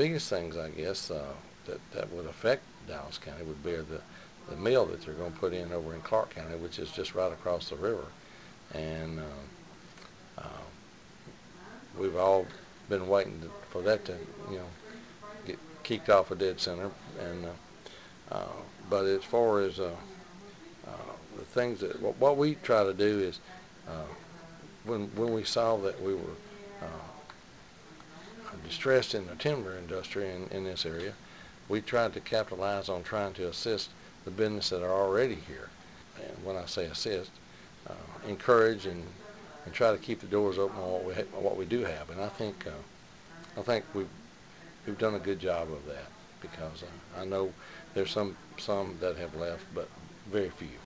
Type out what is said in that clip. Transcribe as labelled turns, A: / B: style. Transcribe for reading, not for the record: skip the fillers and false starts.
A: biggest things, I guess, that would affect Dallas County would be the mill that they're going to put in over in Clark County, which is just right across the river. And we've all been waiting for that to, get kicked off a dead center. And but as far as the things that what we try to do is when we saw that we were distressed in the timber industry in this area, we tried to capitalize on trying to assist the business that are already here. And when I say assist, encourage and try to keep the doors open on what we do have. And I think we've done a good job of that, because I know there's some that have left, but very few.